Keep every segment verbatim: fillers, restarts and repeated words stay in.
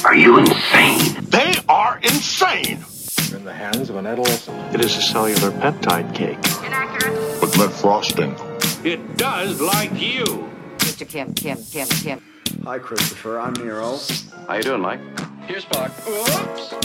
Are you insane? They are insane! You're in the hands of an adolescent. It is a cellular peptide cake. Inaccurate. With lead frosting. It does like you. Mister Kim, Kim, Kim, Kim. Hi, Christopher. I'm Nero. How you doing, Mike? Here's Spock. Oops!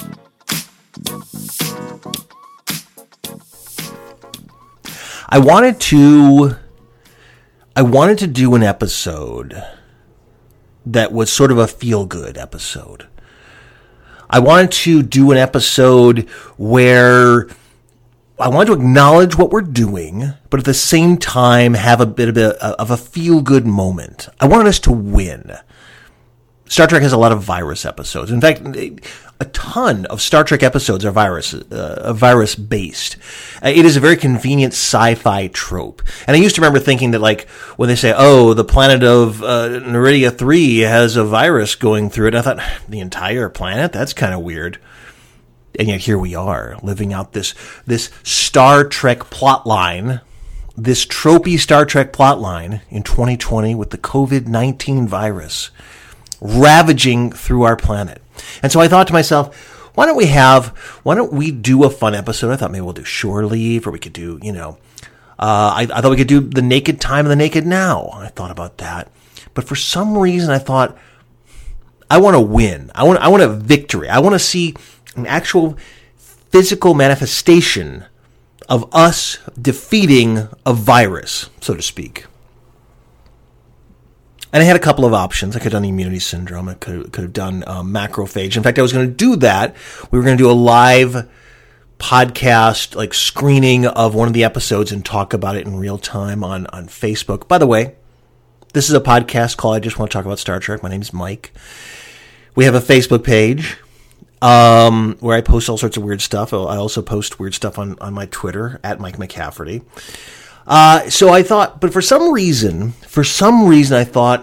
I wanted to I wanted to do an episode that was sort of a feel-good episode. I wanted to do an episode where I wanted to acknowledge what we're doing, but at the same time have a bit of a, of a feel-good moment. I wanted us to win. Star Trek has a lot of virus episodes. In fact, a ton of Star Trek episodes are virus, uh, virus based. Uh, it is a very convenient sci-fi trope. And I used to remember thinking that, like, when they say, "Oh, the planet of uh, Neridia three has a virus going through it," I thought, the entire planet? That's kind of weird. And yet here we are, living out this this Star Trek plotline, this tropey Star Trek plotline in twenty twenty with the covid nineteen virus ravaging through our planet. And so I thought to myself, why don't we have, why don't we do a fun episode? I thought maybe we'll do Shore Leave, or we could do, you know, uh, I, I thought we could do The Naked Time and The Naked Now. I thought about that. But for some reason I thought, I want to win. I want, I want a victory. I want to see an actual physical manifestation of us defeating a virus, so to speak. And I had a couple of options. I could have done immunity syndrome. I could, could have done um, macrophage. In fact, I was going to do that. We were going to do a live podcast, like screening of one of the episodes and talk about it in real time on, on Facebook. By the way, this is a podcast called I Just Want to Talk About Star Trek. My name is Mike. We have a Facebook page um, where I post all sorts of weird stuff. I also post weird stuff on, on my Twitter, at Mike McCafferty. Uh, so I thought, but for some reason, for some reason I thought,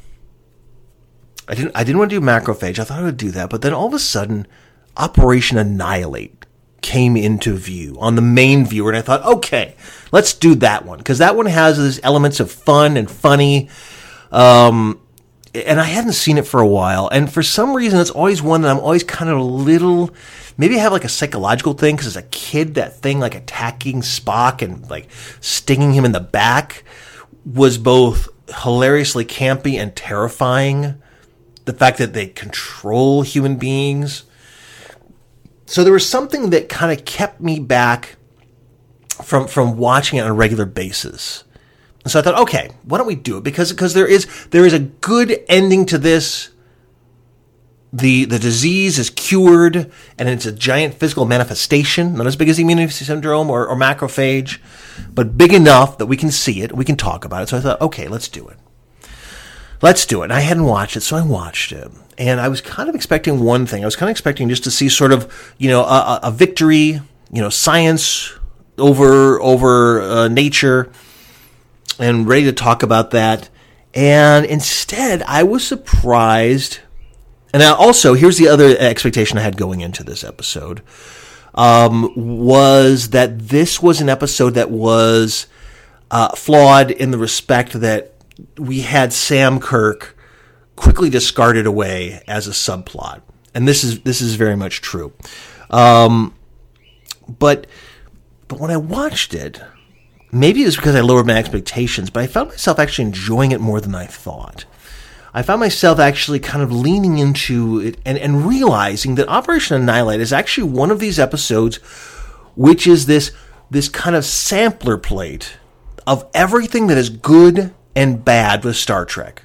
I didn't, I didn't want to do macrophage. I thought I would do that. But then all of a sudden, Operation Annihilate came into view on the main viewer. And I thought, okay, let's do that one. Because that one has these elements of fun and funny. Um, and I hadn't seen it for a while. And for some reason, it's always one that I'm always kind of a little, maybe I have like a psychological thing. Because as a kid, that thing like attacking Spock and like stinging him in the back was both hilariously campy and terrifying. The fact that they control human beings. So there was something that kind of kept me back from, from watching it on a regular basis. So I thought, okay, why don't we do it? Because because there is there is a good ending to this. The the disease is cured, and it's a giant physical manifestation, not as big as immunity syndrome or, or macrophage, but big enough that we can see it, we can talk about it. So I thought, okay, let's do it. Let's do it. And I hadn't watched it, so I watched it. And I was kind of expecting one thing. I was kind of expecting just to see sort of, you know, a, a victory, you know, science over over uh, nature, and ready to talk about that. And instead, I was surprised. And also, here's the other expectation I had going into this episode, um, was that this was an episode that was uh, flawed in the respect that we had Sam Kirk quickly discarded away as a subplot. And this is this is very much true. Um, but but when I watched it, maybe it was because I lowered my expectations, but I found myself actually enjoying it more than I thought. I found myself actually kind of leaning into it and, and realizing that Operation Annihilate is actually one of these episodes which is this this kind of sampler plate of everything that is good and bad with Star Trek.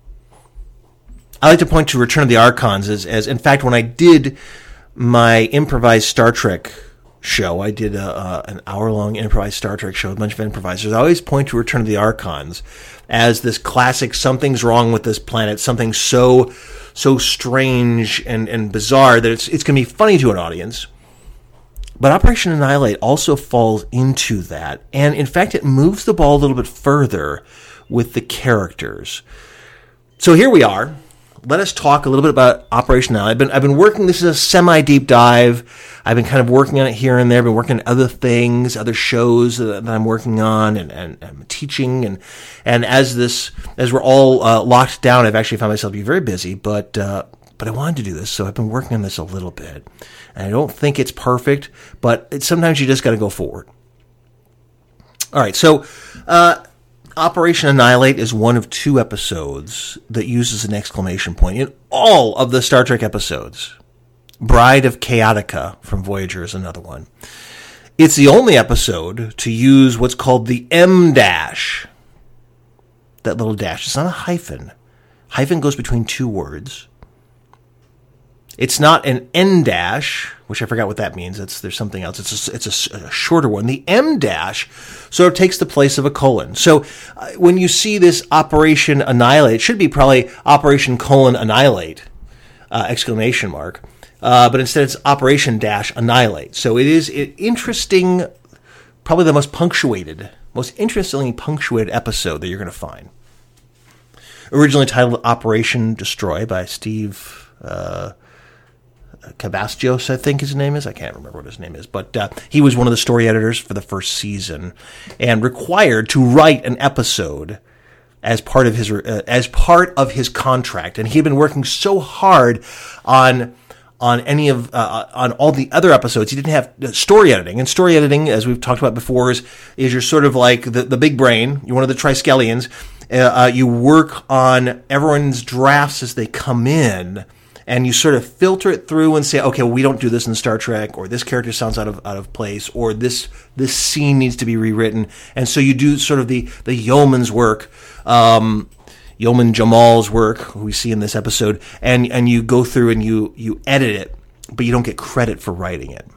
I like to point to Return of the Archons as, as in fact, when I did my improvised Star Trek show, I did a, uh, an hour-long improvised Star Trek show with a bunch of improvisers. I always point to Return of the Archons as this classic, something's wrong with this planet, something so so strange and, and bizarre that it's it's going to be funny to an audience. But Operation Annihilate also falls into that. And in fact, it moves the ball a little bit further with the characters. So here we are. Let us talk a little bit about Operation Annihilate. I've been I've been working. This is a semi-deep dive. I've been kind of working on it here and there. I've been working on other things, other shows that I'm working on, and, and, and teaching. And and as this as we're all uh, locked down, I've actually found myself to be very busy. But uh, but I wanted to do this, so I've been working on this a little bit. And I don't think it's perfect, but it, sometimes you just got to go forward. All right, so uh, Operation Annihilate is one of two episodes that uses an exclamation point in all of the Star Trek episodes. Bride of Chaotica from Voyager is another one. It's the only episode to use what's called the M dash. That little dash. It's not a hyphen. Hyphen goes between two words. It's not an N dash, which I forgot what that means. It's there's something else. It's a, it's a, a shorter one. The M dash sort of takes the place of a colon. So uh, when you see this Operation Annihilate, it should be probably Operation colon Annihilate, uh, exclamation mark. Uh, but instead it's Operation dash Annihilate. So it is it, interesting, probably the most punctuated, most interestingly punctuated episode that you're going to find. Originally titled Operation Destroy by Steve uh, Cavastos, I think his name is. I can't remember what his name is. But uh, he was one of the story editors for the first season and required to write an episode as part of his uh, as part of his contract. And he had been working so hard on on any of uh, on all the other episodes. He didn't have story editing. And story editing, as we've talked about before, is, is you're sort of like the, the big brain. You're one of the Triskelions. Uh, uh, you work on everyone's drafts as they come in, and you sort of filter it through and say, okay, well, we don't do this in Star Trek, or this character sounds out of out of place, or this this scene needs to be rewritten. And so you do sort of the, the yeoman's work, um, Yeoman Jamal's work, who we see in this episode, and, and you go through and you, you edit it, but you don't get credit for writing it.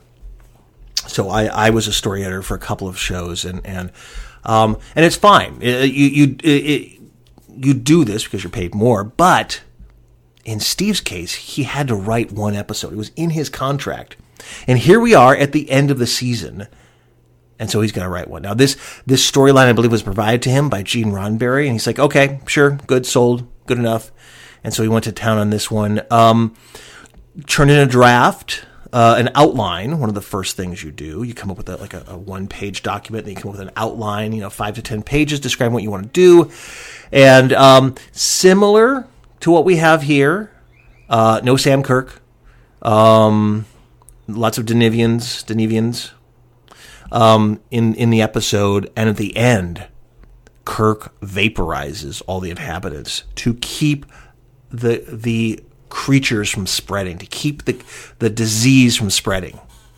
So I, I was a story editor for a couple of shows, and and um, and it's fine. It, you you it, you do this because you're paid more, but in Steve's case, he had to write one episode. It was in his contract. And here we are at the end of the season, and so he's going to write one. Now, this this storyline, I believe, was provided to him by Gene Roddenberry, and he's like, okay, sure, good, sold, good enough. And so he went to town on this one. Um, turned in a draft, uh, an outline, one of the first things you do. You come up with a, like a, a one-page document, and you come up with an outline, you know, five to ten pages, describing what you want to do. And um, similar to what we have here, uh, no Sam Kirk, um, lots of Denevians, Denevians um, in in the episode, and at the end, Kirk vaporizes all the inhabitants to keep the the creatures from spreading, to keep the the disease from spreading.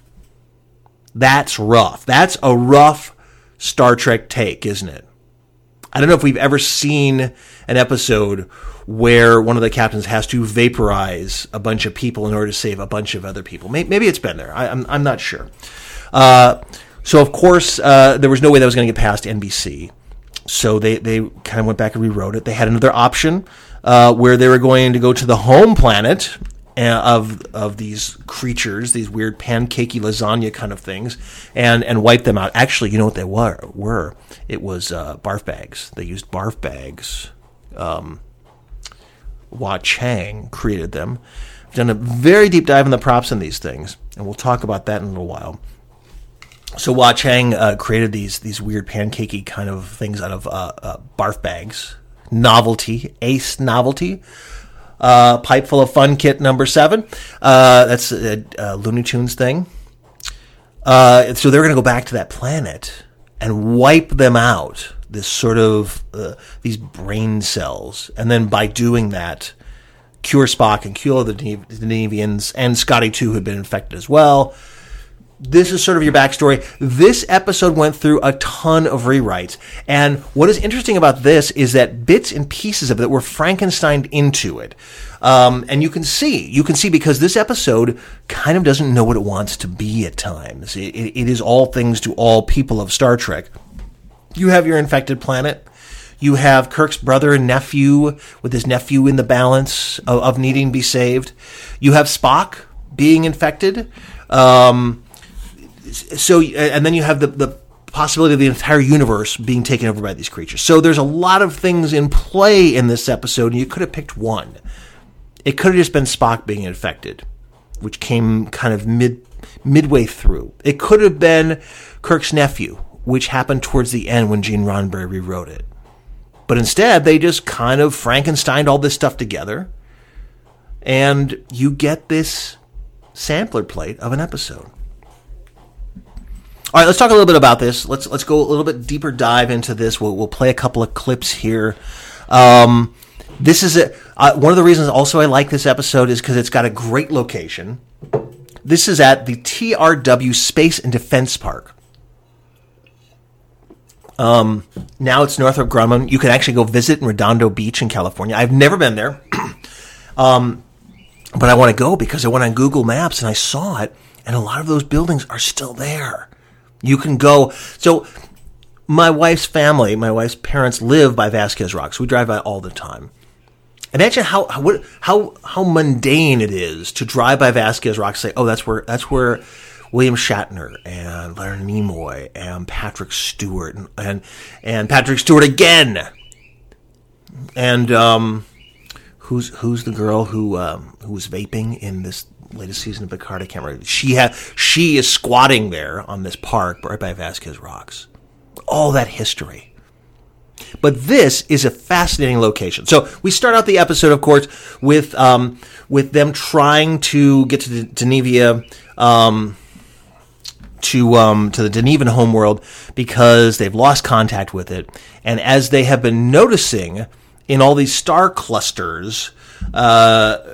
That's rough. That's a rough Star Trek take, isn't it? I don't know if we've ever seen an episode where one of the captains has to vaporize a bunch of people in order to save a bunch of other people. Maybe it's been there. I, I'm I'm not sure. Uh, so, of course, uh, there was no way that was going to get past N B C. So they, they kind of went back and rewrote it. They had another option uh, where they were going to go to the home planet of of these creatures, these weird pancakey lasagna kind of things, and, and wipe them out. Actually, you know what they were? were? It was uh, barf bags. They used barf bags. Um, Hua Chang created them. I've done a very deep dive in the props in these things, and we'll talk about that in a little while. So Hua Chang uh, created these these weird pancakey kind of things out of uh, uh, barf bags. Novelty, Ace Novelty. Uh, Pipe Full of Fun kit number seven. Uh, that's a, a Looney Tunes thing. Uh, so they're going to go back to that planet and wipe them out. This sort of, uh, these brain cells. And then by doing that, cure Spock and cure the Denevians, and Scotty too, who had been infected as well. This is sort of your backstory. This episode went through a ton of rewrites. And what is interesting about this is that bits and pieces of it were Frankensteined into it. Um, and you can see, you can see because this episode kind of doesn't know what it wants to be at times. It, it, it is all things to all people of Star Trek. You have your infected planet. You have Kirk's brother and nephew with his nephew in the balance of, of needing to be saved. You have Spock being infected. Um... So, and then you have the, the possibility of the entire universe being taken over by these creatures. So there's a lot of things in play in this episode, and you could have picked one. It could have just been Spock being infected, which came kind of mid midway through. It could have been Kirk's nephew, which happened towards the end when Gene Roddenberry rewrote it. But instead, they just kind of Frankensteined all this stuff together. and you get this sampler plate of an episode. All right, let's talk a little bit about this. Let's let's go a little bit deeper dive into this. We'll we'll play a couple of clips here. Um, this is a uh, one of the reasons also I like this episode is because it's got a great location. This is at the T R W Space and Defense Park. Um, now it's Northrop Grumman. You can actually go visit in Redondo Beach in California. I've never been there, um, but I want to go because I went on Google Maps and I saw it, and a lot of those buildings are still there. You can go. So my wife's family, my wife's parents live by Vasquez Rocks. We drive by all the time. Imagine how how what, how how mundane it is to drive by Vasquez Rocks and say, "Oh, that's where that's where William Shatner and Leonard Nimoy and Patrick Stewart and and, and Patrick Stewart again." And um, who's who's the girl who um, who was vaping in this latest season of Picard? I can't remember. She ha- she is squatting there on this park right by Vasquez Rocks. All that history. But this is a fascinating location. So we start out the episode, of course, with um, with them trying to get to the Denevia, um, to um, to the Denevan homeworld because they've lost contact with it, and as they have been noticing in all these star clusters, uh,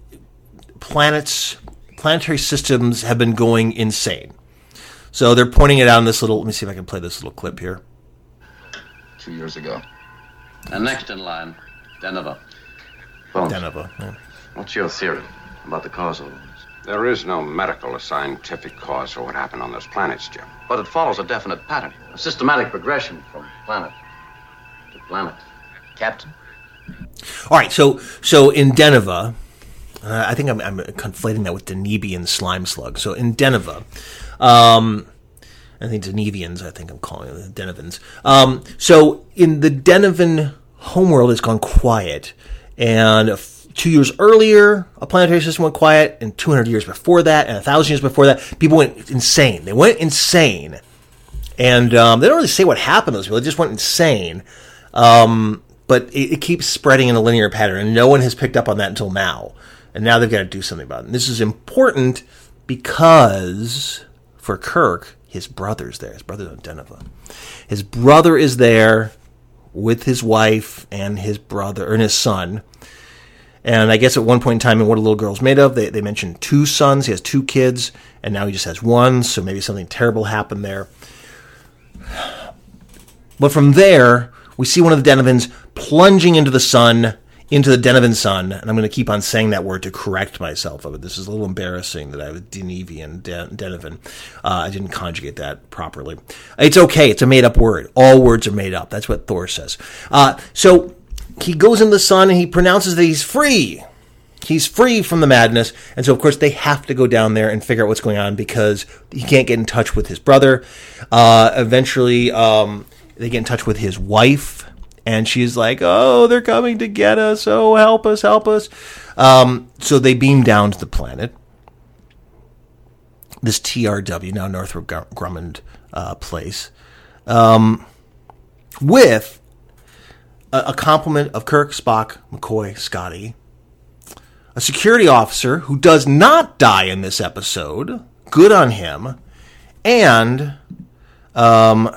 planets, planetary systems have been going insane. So they're pointing it out in this little. Let me see if I can play this little clip here. Two years ago. And next in line, Deneva. Bones, Deneva. Yeah. What's your theory about the cause of all this? There is no medical or scientific cause for what happened on those planets, Jim. But it follows a definite pattern, a systematic progression from planet to planet. Captain? All right, so so in Deneva, uh, I think I'm, I'm conflating that with Denebian slime slug. So in Deneva, um, I think Denevians, I think I'm calling it the Denevans. Um, so in the Denevan homeworld, it's gone quiet. And f- two years earlier, a planetary system went quiet. And two hundred years before that, and one thousand years before that, people went insane. They went insane. And um, they don't really say what happened to those people. They just went insane. Um, but it, it keeps spreading in a linear pattern. And no one has picked up on that until now. And now they've got to do something about it. And this is important because for Kirk, his brother's there. His brother's on Deneva. His brother is there with his wife and his brother, and his son. And I guess at one point in time in What a Little Girl's Made Of, they, they mentioned two sons. He has two kids, and now he just has one, so maybe something terrible happened there. But from there, we see one of the Denevans plunging into the sun, into the Denevan sun, and I'm going to keep on saying that word to correct myself of it. This is a little embarrassing that I was Denevian, De- Denevan. Uh, I didn't conjugate that properly. It's okay. It's a made-up word. All words are made up. That's what Thor says. Uh, so he goes in the sun, and he pronounces that he's free. He's free from the madness. And so, of course, they have to go down there and figure out what's going on because he can't get in touch with his brother. Uh, eventually, um, they get in touch with his wife. And she's like, oh, they're coming to get us. Oh, help us, help us. Um, so they beam down to the planet. This T R W, now Northrop Grumman uh, place, um, with a, a complement of Kirk, Spock, McCoy, Scotty, a security officer who does not die in this episode. Good on him. And um,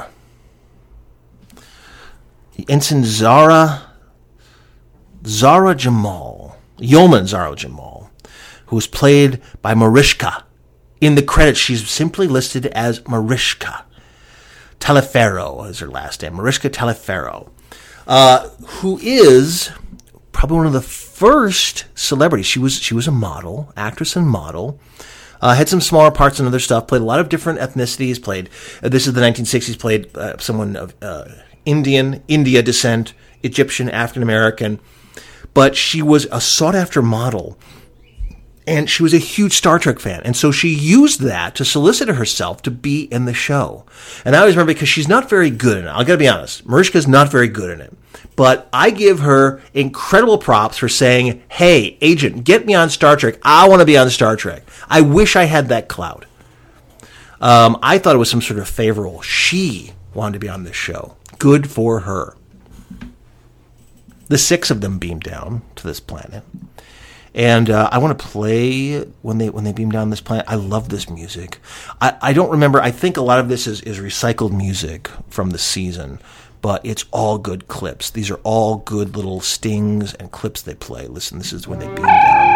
Ensign Zara, Zara Jamal, Yeoman Zara Jamal, who was played by Mariska. In the credits, she's simply listed as Mariska Taliaferro is her last name, Mariska Taliaferro, uh, who is probably one of the first celebrities. She was she was a model, actress and model. Uh, had some smaller parts and other stuff. Played a lot of different ethnicities. Played uh, this is the nineteen sixties. Played uh, someone of Uh, Indian, India descent, Egyptian, African American, but she was a sought-after model, and she was a huge Star Trek fan, and so she used that to solicit herself to be in the show. And I always remember because she's not very good in it. I got to be honest, Mariska's not very good in it, but I give her incredible props for saying, "Hey, agent, get me on Star Trek. I want to be on Star Trek. I wish I had that clout." Um, I thought it was some sort of favor role. She wanted to be on this show. Good for her. The six of them beam down to this planet. And uh, I want to play when they when they beam down this planet. I love this music. I, I don't remember. I think a lot of this is, is recycled music from the season, but it's all good clips. These are all good little stings and clips they play. Listen, this is when they beam down.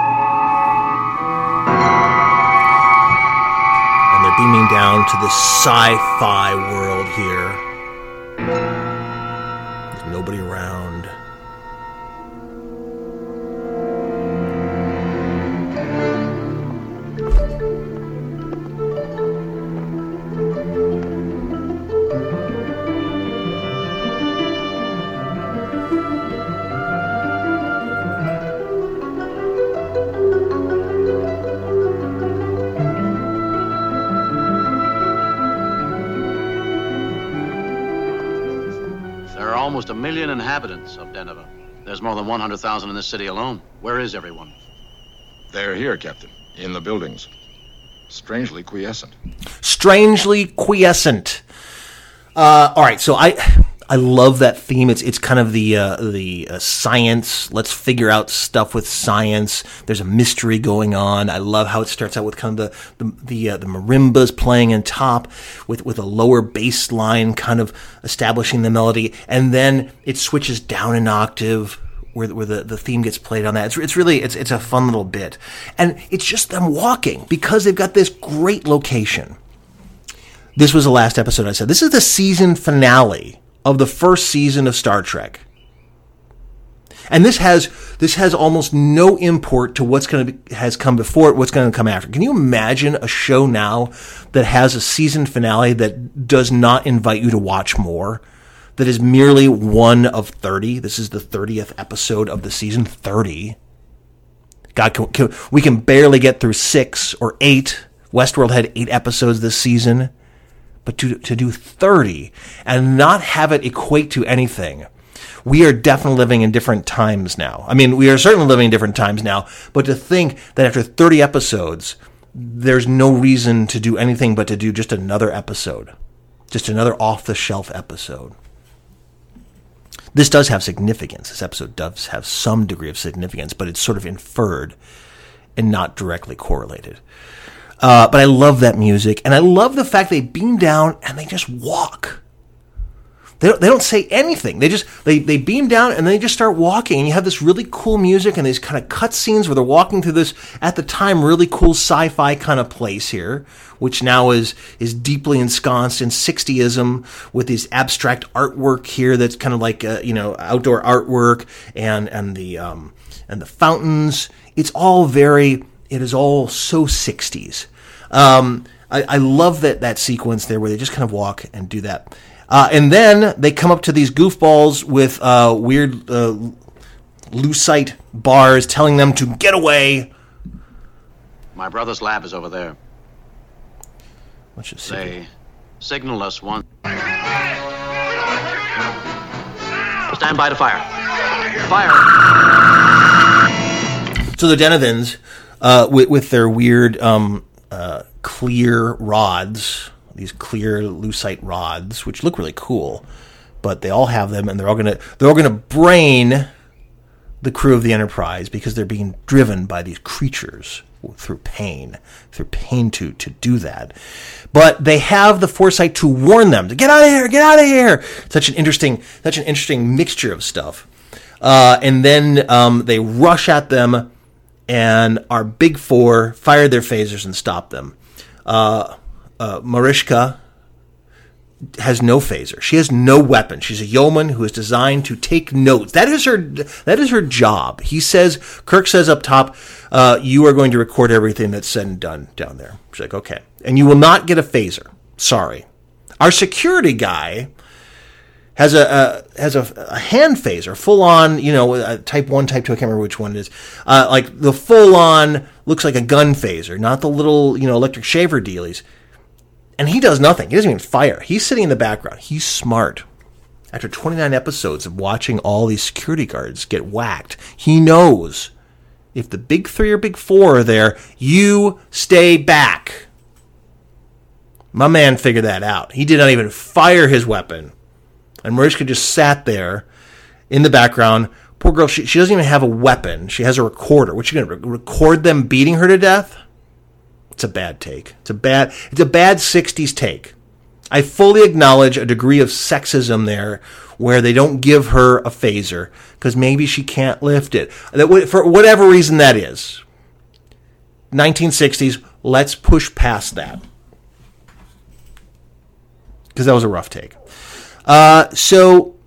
And they're beaming down to this sci-fi world here. There's nobody around. Almost a million inhabitants of Denver. There's more than one hundred thousand in this city alone. Where is everyone? They're here, Captain. In the buildings. Strangely quiescent. Strangely quiescent. Uh, all right, so I I love that theme. It's it's kind of the uh, the uh, science. Let's figure out stuff with science. There's a mystery going on. I love how it starts out with kind of the the the, uh, the marimbas playing in top with with a lower bass line, kind of establishing the melody, and then it switches down an octave where where the, the theme gets played on that. It's it's really it's it's a fun little bit, and it's just them walking because they've got this great location. This was the last episode I said. This is the season finale of the first season of Star Trek. And this has this has almost no import to what's going to be, has come before it, what's going to come after. Can you imagine a show now that has a season finale that does not invite you to watch more? That is merely one of thirty. This is the thirtieth episode of the season. thirty. God, can, can, we can barely get through six or eight. Westworld had eight episodes this season. But to to do thirty and not have it equate to anything, we are definitely living in different times now. I mean, we are certainly living in different times now, but to think that after thirty episodes, there's no reason to do anything but to do just another episode, just another off-the-shelf episode. This does have significance. This episode does have some degree of significance, but it's sort of inferred and not directly correlated. Uh, but I love that music, and I love the fact they beam down and they just walk. They don't, they don't say anything. They just they, they beam down and they just start walking, and you have this really cool music and these kind of cut scenes where they're walking through this, at the time, really cool sci-fi kind of place here, which now is is deeply ensconced in sixtyism with this abstract artwork here that's kind of like uh, you know outdoor artwork and and the um, and the fountains. It's all very. It is all so sixties. Um, I, I love that, that sequence there where they just kind of walk and do that. Uh, and then they come up to these goofballs with uh, weird uh, lucite bars telling them to get away. My brother's lab is over there. Let's just see. They signaled us once. Stand by to fire. Fire! So the Denevins, uh, with, with their weird um, uh, clear rods, these clear lucite rods, which look really cool, but they all have them, and they're all gonna they're all gonna brain the crew of the Enterprise because they're being driven by these creatures through pain, through pain to to do that. But they have the foresight to warn them to get out of here, get out of here. Such an interesting, such an interesting mixture of stuff. Uh, and then um, they rush at them, and our big four fire their phasers and stop them. Uh, uh, Mariska has no phaser. She has no weapon. She's a yeoman who is designed to take notes. That is her. That is her job. He says, Kirk says up top, uh, "You are going to record everything that's said and done down there." She's like, "Okay," and you will not get a phaser. Sorry. Our security guy has a, a has a, a hand phaser, full on, you know, uh, type one, type two. I can't remember which one it is. Uh, like the full on looks like a gun phaser, not the little, you know, electric shaver dealies. And he does nothing. He doesn't even fire. He's sitting in the background. He's smart. After twenty-nine episodes of watching all these security guards get whacked, he knows if the big three or big four are there, you stay back. My man figured that out. He did not even fire his weapon. And Mariska just sat there in the background, Poor girl, she, she doesn't even have a weapon. She has a recorder. What, you going to re- record them beating her to death? It's a bad take. It's a bad, it's a bad sixties take. I fully acknowledge a degree of sexism there where they don't give her a phaser because maybe she can't lift it. That, for whatever reason that is. nineteen sixties, let's push past that. Because that was a rough take. Uh, so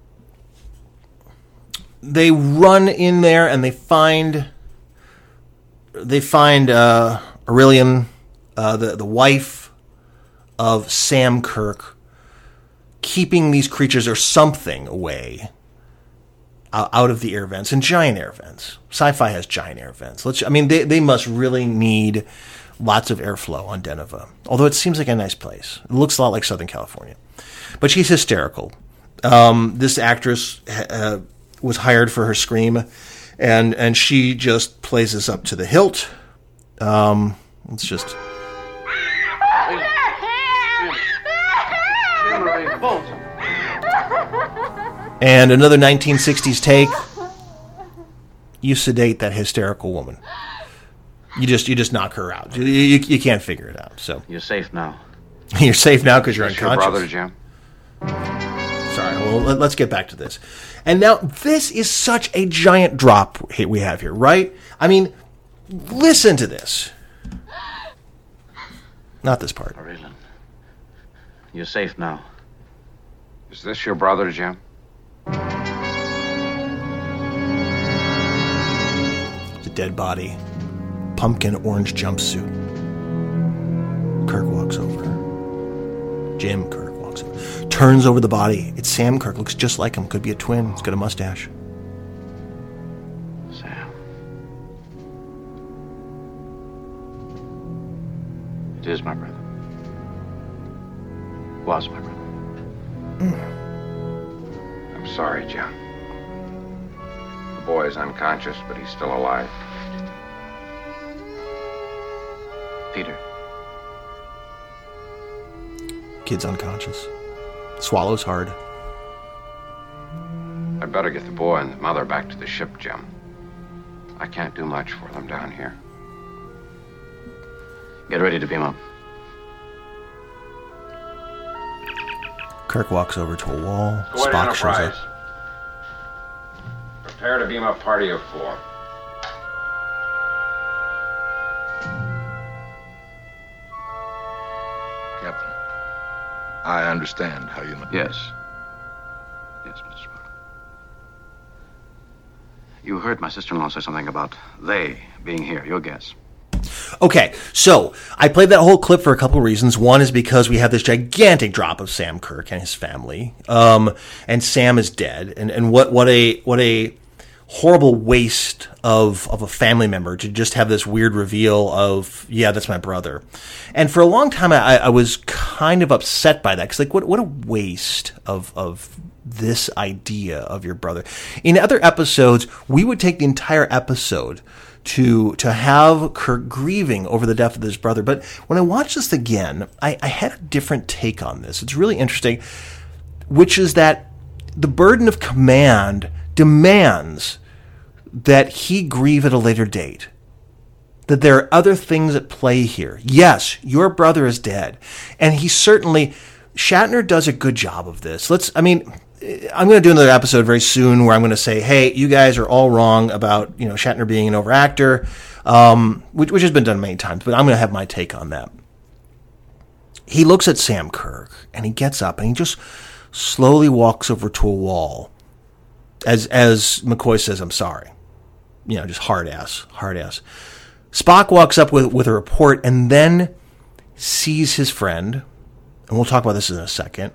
they run in there and they find they find uh, Aurelian, uh, the the wife of Sam Kirk, keeping these creatures or something away uh, out of the air vents, and giant air vents. Sci-fi has giant air vents. Let's, I mean, they they must really need lots of airflow on Deneva. Although it seems like a nice place. It looks a lot like Southern California. But she's hysterical. Um, this actress uh, was hired for her scream, and and she just plays this up to the hilt. Um, it's just... And another nineteen sixties take. You sedate that hysterical woman. You just you just knock her out. You, you, you can't figure it out. So You're safe now. you're safe now because you're Is this your unconscious. brother, Jim? Sorry. Well, let, let's get back to this. And now this is such a giant drop we have here, right? I mean, listen to this. Not this part. Aurelian, you're safe now. Is this your brother, Jim? It's a dead body. Pumpkin orange jumpsuit. Kirk walks over. Jim Kirk walks over. Turns over the body. It's Sam Kirk. Looks just like him. Could be a twin. He's got a mustache. Sam. It is my brother. Was my brother. I'm sorry, Jim. The boy is unconscious, but he's still alive. Peter. Kid's unconscious. Swallows hard. I'd better get the boy and the mother back to the ship, Jim. I can't do much for them down here. Get ready to beam up. Kirk walks over to a wall. Go ahead, Spock shows Enterprise. up. Prepare to beam up party of four. Captain, I understand how you... Yes. Yes, Mister Spock. You heard my sister-in-law say something about they being here. Your guess. Okay, so I played that whole clip for a couple of reasons. One is because we have this gigantic drop of Sam Kirk and his family, um, and Sam is dead, and, and what what a what a horrible waste of of a family member to just have this weird reveal of, yeah, that's my brother. And for a long time, I, I was kind of upset by that because, like, what what a waste of of this idea of your brother. In other episodes, we would take the entire episode to to have Kirk grieving over the death of his brother. But when I watched this again, I, I had a different take on this. It's really interesting, which is that the burden of command demands that he grieve at a later date. That there are other things at play here. Yes, your brother is dead. And he certainly... Shatner does a good job of this. Let's, I mean, I'm going to do another episode very soon where I'm going to say, hey, you guys are all wrong about, you know, Shatner being an overactor, um, which, which has been done many times, but I'm going to have my take on that. He looks at Sam Kirk and he gets up and he just slowly walks over to a wall. As, as McCoy says, I'm sorry. You know, just hard ass, hard ass. Spock walks up with, with a report and then sees his friend, and we'll talk about this in a second.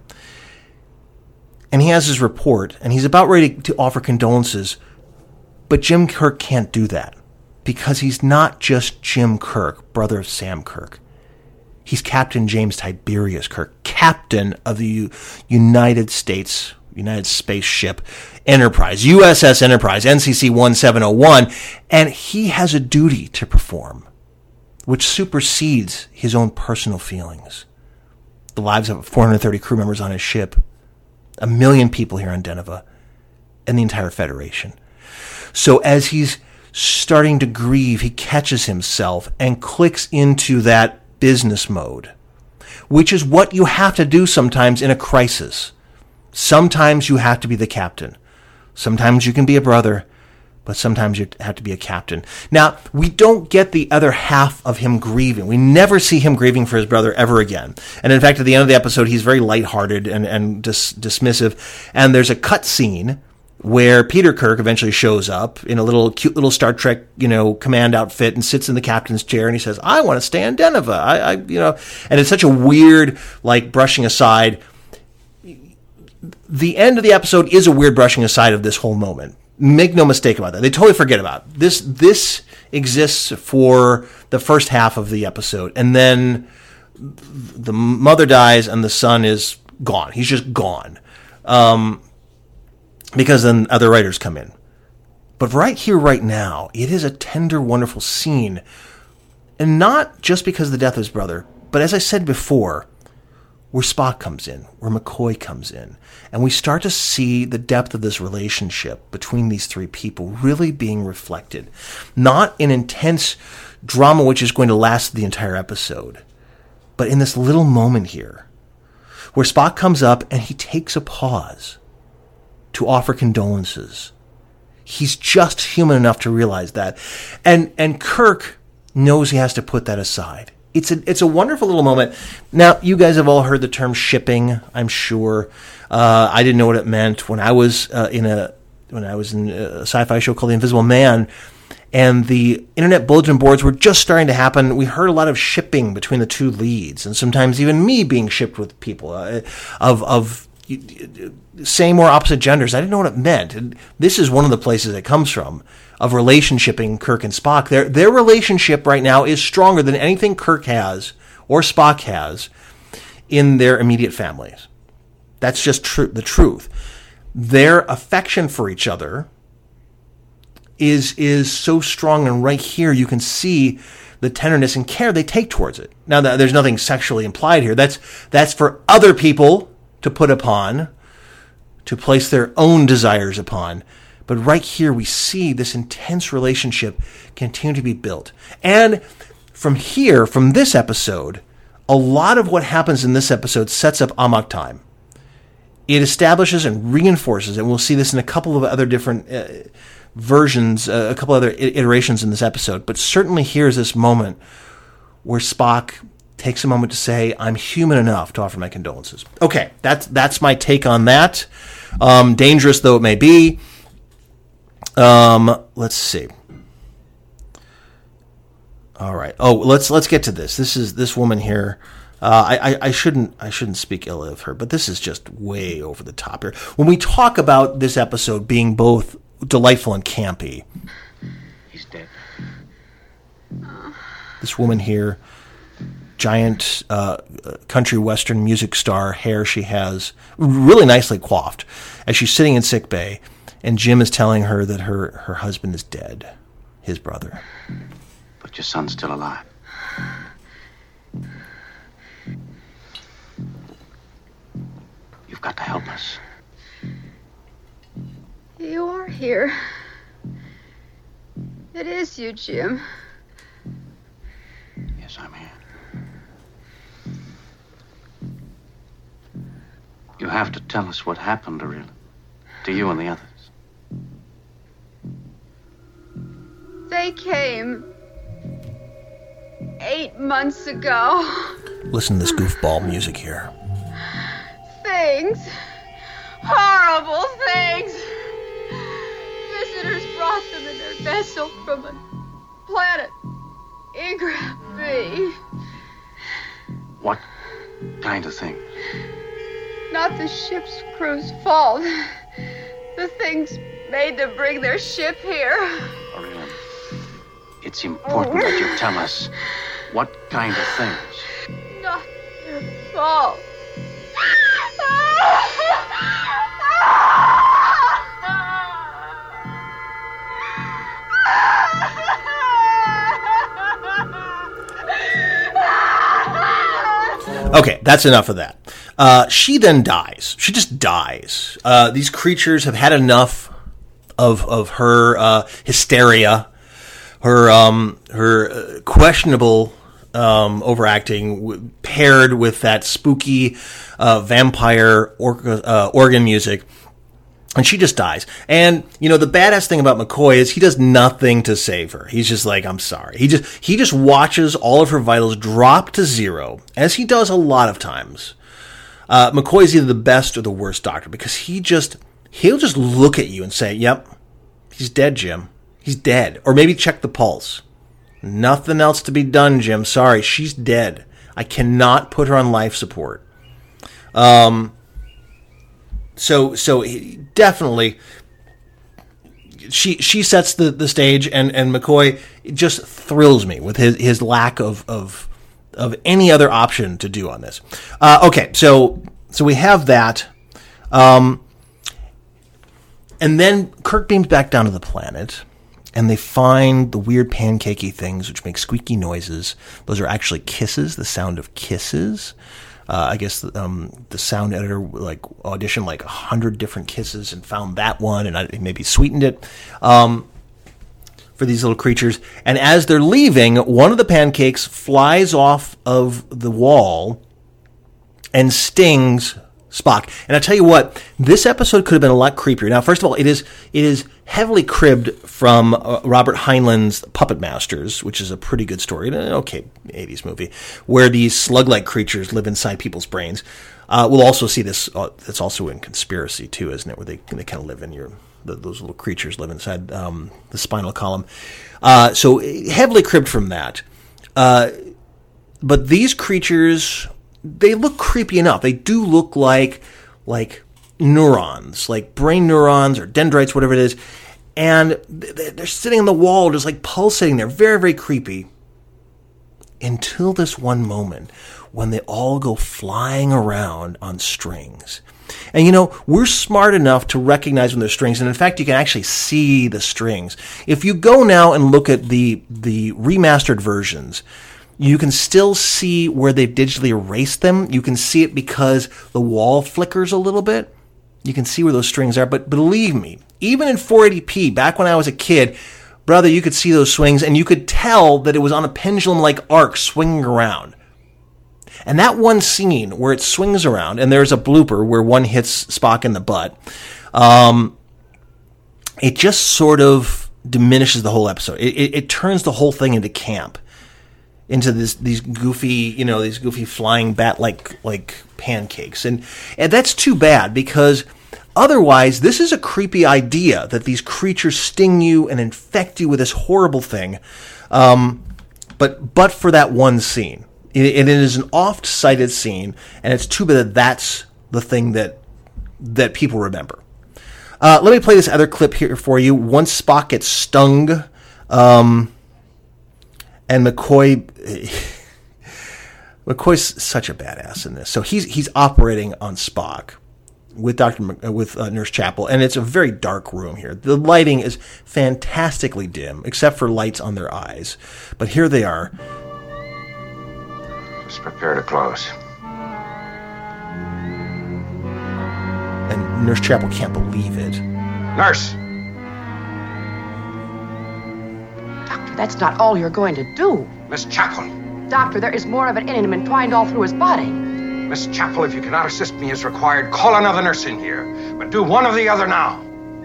And he has his report, and he's about ready to offer condolences, but Jim Kirk can't do that because he's not just Jim Kirk, brother of Sam Kirk. He's Captain James Tiberius Kirk, captain of the U- United States, United Space Ship Enterprise, U S S Enterprise, N C C seventeen oh one, and he has a duty to perform, which supersedes his own personal feelings. The lives of four hundred thirty crew members on his ship, a million people here on Deneva, and the entire Federation. So as he's starting to grieve, he catches himself and clicks into that business mode, which is what you have to do sometimes in a crisis. Sometimes you have to be the captain. Sometimes you can be a brother, but sometimes you have to be a captain. Now, we don't get the other half of him grieving. We never see him grieving for his brother ever again. And in fact, at the end of the episode, he's very lighthearted and, and dis- dismissive. And there's a cut scene where Peter Kirk eventually shows up in a little cute little Star Trek, you know, command outfit and sits in the captain's chair and he says, I want to stay on Deneva. I, I, you know, and it's such a weird, like, brushing aside. The end of the episode is a weird brushing aside of this whole moment. Make no mistake about that. They totally forget about it. This. This exists for the first half of the episode, and then the mother dies and the son is gone. He's just gone. Um, because then other writers come in. But right here, right now, it is a tender, wonderful scene. And not just because of the death of his brother, but as I said before, where Spock comes in, where McCoy comes in. And we start to see the depth of this relationship between these three people really being reflected. Not in intense drama which is going to last the entire episode, but in this little moment here, where Spock comes up and he takes a pause to offer condolences. He's just human enough to realize that. And and Kirk knows he has to put that aside. It's a it's a wonderful little moment. Now, you guys have all heard the term shipping, I'm sure. Uh, I didn't know what it meant when I was uh, in a when I was in a sci-fi show called The Invisible Man, and the internet bulletin boards were just starting to happen. We heard a lot of shipping between the two leads, and sometimes even me being shipped with people uh, of of same or opposite genders. I didn't know what it meant. And this is one of the places it comes from, of relationshipping Kirk and Spock. Their their relationship right now is stronger than anything Kirk has or Spock has in their immediate families. That's just true. The truth. Their affection for each other is is so strong, and right here you can see the tenderness and care they take towards it. Now, there's nothing sexually implied here. That's that's for other people to put upon, to place their own desires upon. But right here we see this intense relationship continue to be built. And from here, from this episode, a lot of what happens in this episode sets up Amok Time. It establishes and reinforces, and we'll see this in a couple of other different uh, versions, uh, a couple other iterations in this episode. But certainly here's this moment where Spock takes a moment to say, I'm human enough to offer my condolences. Okay, that's, that's my take on that. Um, dangerous though it may be. Um, let's see. All right. Oh, let's let's get to this. This is this woman here. Uh, I, I I shouldn't I shouldn't speak ill of her, but this is just way over the top here. When we talk about this episode being both delightful and campy, He's dead. This woman here, giant uh, country western music star, hair she has, really nicely coiffed, as she's sitting in sick bay. And Jim is telling her that her, her husband is dead, his brother. But your son's still alive. You've got to help us. You are here. It is you, Jim. Yes, I'm here. You have to tell us what happened, Arilla. To you and the others. They came eight months ago. Listen to this goofball music here. Things. Horrible things. Visitors brought them in their vessel from a planet Igra B. What kind of thing? Not the ship's crew's fault. The things made them bring their ship here. Arilla, it's important that you tell us what kind of things. Not their fault. Okay, that's enough of that. Uh, she then dies. She just dies. Uh, these creatures have had enough of of her uh, hysteria, her um, her uh, questionable um, overacting, w- paired with that spooky uh, vampire or- uh, organ music. And she just dies. And, you know, the badass thing about McCoy is he does nothing to save her. He's just like, I'm sorry. He just he just watches all of her vitals drop to zero, as he does a lot of times. Uh, McCoy is either the best or the worst doctor, because he just, he'll just look at you and say, yep, he's dead, Jim. He's dead. Or maybe check the pulse. Nothing else to be done, Jim. Sorry, she's dead. I cannot put her on life support. Um... So, so he definitely, she she sets the, the stage, and, and McCoy just thrills me with his, his lack of, of of any other option to do on this. Uh, okay, so so we have that, um, and then Kirk beams back down to the planet, and they find the weird pancakey things which make squeaky noises. Those are actually kisses, the sound of kisses. Uh, I guess um, the sound editor like auditioned like a hundred different kisses and found that one, and I, maybe sweetened it um, for these little creatures. And as they're leaving, one of the pancakes flies off of the wall and stings Spock. And I tell you what, this episode could have been a lot creepier. Now, first of all, it is it is heavily cribbed from uh, Robert Heinlein's Puppet Masters, which is a pretty good story, an okay eighties movie, where these slug-like creatures live inside people's brains. Uh, we'll also see this. Uh, it's also in Conspiracy too, isn't it? Where they they kind of live in your the, those little creatures live inside um, the spinal column. Uh, so heavily cribbed from that. Uh, but these creatures, they look creepy enough. They do look like like neurons, like brain neurons or dendrites, whatever it is. And they're sitting on the wall, just like pulsating there. Very, very creepy. Until this one moment when they all go flying around on strings. And, you know, we're smart enough to recognize when they're strings. And, in fact, you can actually see the strings. If you go now and look at the the remastered versions, you can still see where they've digitally erased them. You can see it because the wall flickers a little bit. You can see where those strings are. But believe me, even in four eighty p, back when I was a kid, brother, you could see those swings, and you could tell that it was on a pendulum-like arc swinging around. And that one scene where it swings around, and there's a blooper where one hits Spock in the butt, um, it just sort of diminishes the whole episode. It, it, it turns the whole thing into camp. Into this, these goofy, you know, these goofy flying bat-like like pancakes, and and that's too bad, because otherwise, this is a creepy idea that these creatures sting you and infect you with this horrible thing. Um, but but for that one scene, it, it is an oft-cited scene, and it's too bad that that's the thing that that people remember. Uh, let me play this other clip here for you. Once Spock gets stung. Um, And McCoy, McCoy's such a badass in this. So he's he's operating on Spock with Doctor Mc, with uh, Nurse Chapel, and it's a very dark room here. The lighting is fantastically dim, except for lights on their eyes. But here they are. Just prepare to close. And Nurse Chapel can't believe it. Nurse! That's not all you're going to do. Miss Chapel! Doctor, there is more of it in him entwined all through his body. Miss Chapel, if you cannot assist me as required, call another nurse in here. But do one or the other now.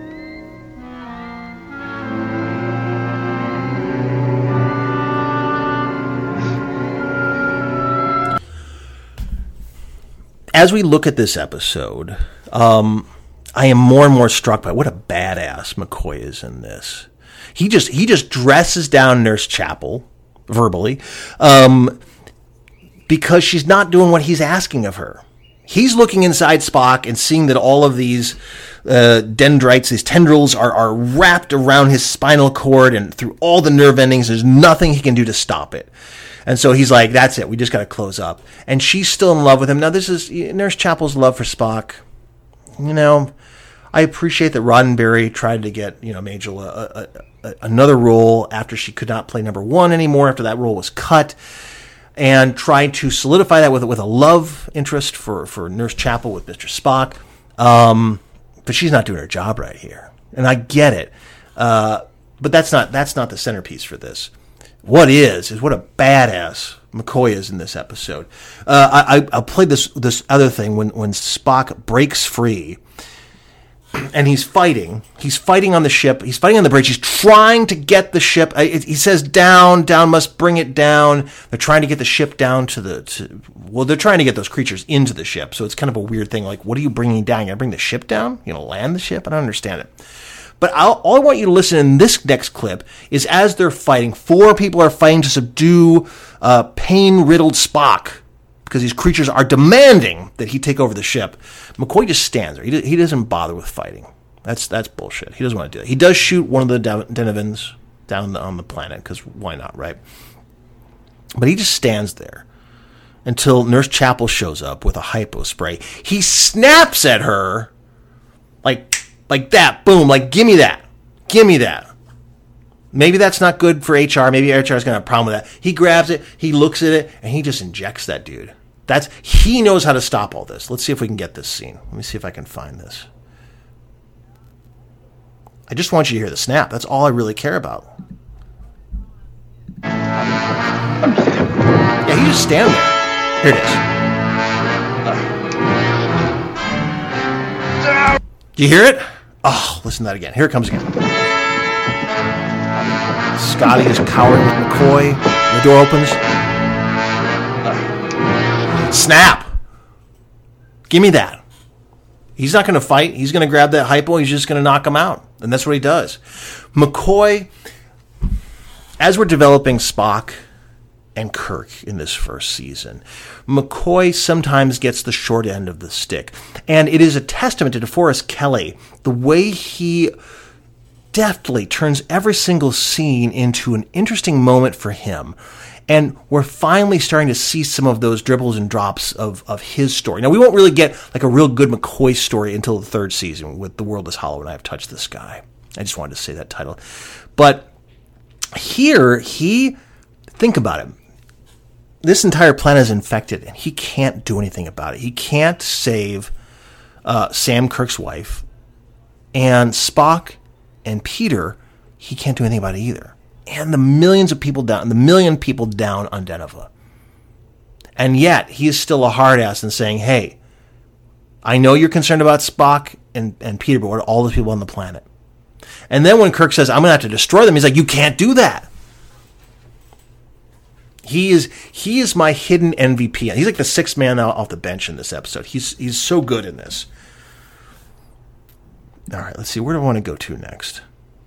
As we look at this episode, um, I am more and more struck by what a badass McCoy is in this. He just he just dresses down Nurse Chapel verbally um, because she's not doing what he's asking of her. He's looking inside Spock and seeing that all of these uh, dendrites, these tendrils, are, are wrapped around his spinal cord and through all the nerve endings. There's nothing he can do to stop it. And so he's like, that's it. We just got to close up. And she's still in love with him. Now, this is Nurse Chapel's love for Spock. You know, I appreciate that Roddenberry tried to get, you know, Majel a, a, a, another role after she could not play number one anymore, after that role was cut, and tried to solidify that with with a love interest for, for Nurse Chapel with Mister Spock. Um, but she's not doing her job right here. and I get it. Uh, but that's not that's not the centerpiece for this. What is is what a badass McCoy is in this episode. Uh, I, I'll play this this other thing when when Spock breaks free. And he's fighting. He's fighting on the ship. He's fighting on the bridge. He's trying to get the ship. He says, "Down, down, must bring it down." They're trying to get the ship down to the. To, well, they're trying to get those creatures into the ship. So it's kind of a weird thing. Like, what are you bringing down? You gotta bring the ship down? You gonna land the ship? I don't understand it. But I'll, all I want you to listen in this next clip is as they're fighting. Four people are fighting to subdue uh, pain-riddled Spock, because these creatures are demanding that he take over the ship. McCoy just stands there. He, he doesn't bother with fighting. That's that's bullshit. He doesn't want to do that. He does shoot one of the Denevans down on the planet, because why not, right? But he just stands there until Nurse Chapel shows up with a hypo spray. He snaps at her like, like that. Boom. Like, give me that. Give me that. Maybe that's not good for H R. Maybe H R is going to have a problem with that. He grabs it, he looks at it, and he just injects that dude. That's he knows how to stop all this. Let's see if we can get this scene. Let me see if I can find this. I just want you to hear the snap. That's all I really care about. Yeah, he just stand there. Here it is. Do you hear it? Oh, listen to that again. Here it comes again. Scotty is cowering with McCoy. The door opens. Snap! Give me that. He's not going to fight. He's going to grab that hypo. He's just going to knock him out. And that's what he does. McCoy, as we're developing Spock and Kirk in this first season, McCoy sometimes gets the short end of the stick. And it is a testament to DeForest Kelley, the way he deftly turns every single scene into an interesting moment for him. And we're finally starting to see some of those dribbles and drops of, of his story. Now, we won't really get like a real good McCoy story until the third season with The World is Hollow and I Have Touched the Sky. I just wanted to say that title. But here, he, think about it. This entire planet is infected, and he can't do anything about it. He can't save uh, Sam Kirk's wife. And Spock and Peter, he can't do anything about it either. And the millions of people down, the million people down on Deneva. And yet, he is still a hard ass and saying, hey, I know you're concerned about Spock and, and Peter, but what are all the people on the planet? And then when Kirk says, I'm going to have to destroy them, he's like, you can't do that. He is he is my hidden M V P. He's like the sixth man out off the bench in this episode. He's he's so good in this. All right, let's see. Where do I want to go to next?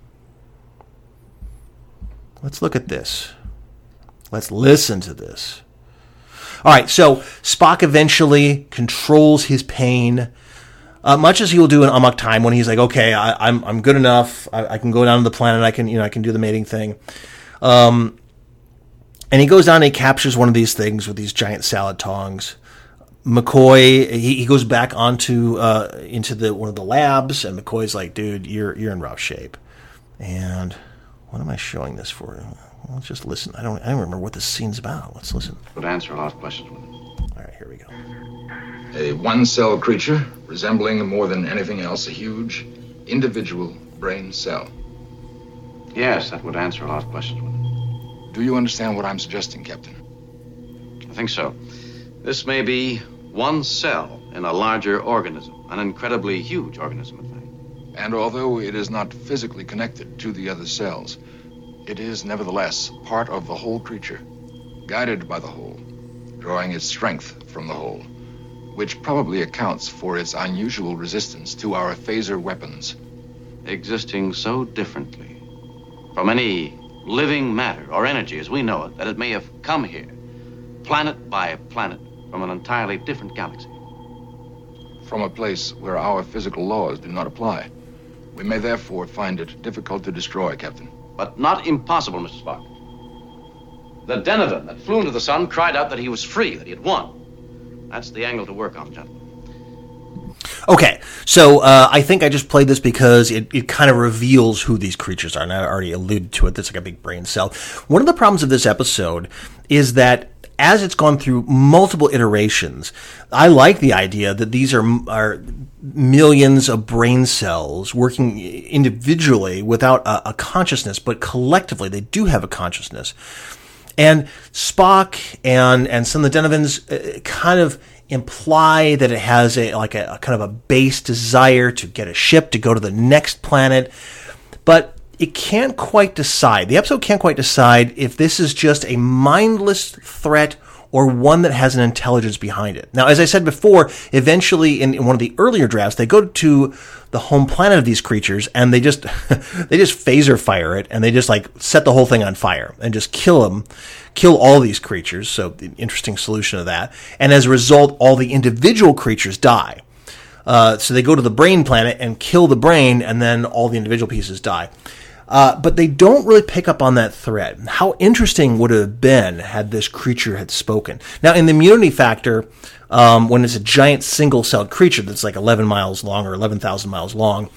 Let's look at this. Let's listen to this. All right, so Spock eventually controls his pain, uh, much as he will do in Amok Time when he's like, okay, I, I'm I'm good enough. I, I can go down to the planet. I can you know I can do the mating thing. Um, and he goes down and he captures one of these things with these giant salad tongs. McCoy, he, he goes back onto uh, into the one of the labs, and McCoy's like, dude, you're you're in rough shape. And what am I showing this for? Well, let's just listen. I don't I don't remember what this scene's about. Let's listen. Would answer a lot of questions with it. All right, here we go. A one-cell creature resembling more than anything else a huge individual brain cell. Yes, that would answer a lot of questions with it. Do you understand what I'm suggesting, Captain? I think so. This may be one cell in a larger organism, an incredibly huge organism, in fact. And although it is not physically connected to the other cells, it is nevertheless part of the whole creature, guided by the whole, drawing its strength from the whole, which probably accounts for its unusual resistance to our phaser weapons. Existing so differently from any living matter or energy as we know it, that it may have come here, planet by planet, from an entirely different galaxy. From a place where our physical laws do not apply. We may therefore find it difficult to destroy, Captain. But not impossible, Mister Spock. The Denovan that flew into the sun cried out that he was free, that he had won. That's the angle to work on, gentlemen. Okay, so uh, I think I just played this because it, it kind of reveals who these creatures are, and I already alluded to it. That's like a big brain cell. One of the problems of this episode is that as it's gone through multiple iterations, I like the idea that these are are millions of brain cells working individually without a, a consciousness, but collectively they do have a consciousness. And Spock and and some of the Denovans uh, kind of imply that it has a like a, a kind of a base desire to get a ship to go to the next planet, but it can't quite decide. The episode can't quite decide if this is just a mindless threat or one that has an intelligence behind it. Now, as I said before, eventually in, in one of the earlier drafts, they go to the home planet of these creatures and they just they just phaser fire it and they just like set the whole thing on fire and just kill them, kill all these creatures. So the interesting solution of that. And as a result, all the individual creatures die. Uh, so they go to the brain planet and kill the brain, and then all the individual pieces die. Uh, but they don't really pick up on that thread. How interesting would it have been had this creature had spoken? Now, in the immunity factor, um, when it's a giant single-celled creature that's like eleven miles long or eleven thousand miles long,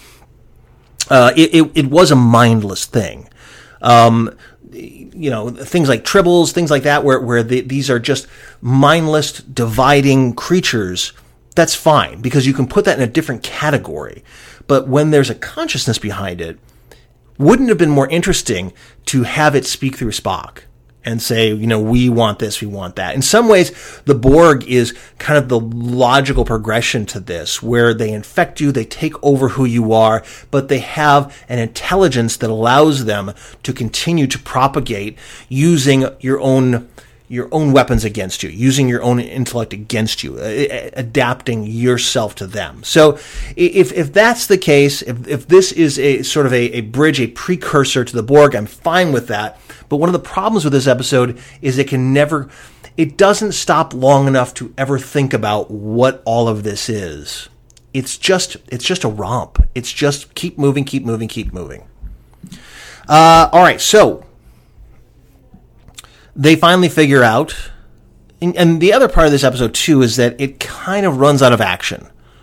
uh, it, it, it was a mindless thing. Um, you know, things like tribbles, things like that, where, where the, these are just mindless, dividing creatures, that's fine, because you can put that in a different category. But when there's a consciousness behind it, wouldn't it have been more interesting to have it speak through Spock and say, you know, we want this, we want that? In some ways, the Borg is kind of the logical progression to this, where they infect you, they take over who you are, but they have an intelligence that allows them to continue to propagate using your own your own weapons against you, using your own intellect against you, uh, adapting yourself to them. So if if that's the case, if, if this is a sort of a, a bridge, a precursor to the Borg, I'm fine with that. But one of the problems with this episode is it can never, it doesn't stop long enough to ever think about what all of this is. It's just, it's just a romp. It's just keep moving, keep moving, keep moving. Uh, all right, so they finally figure out, and, and the other part of this episode, too, is that it kind of runs out of action.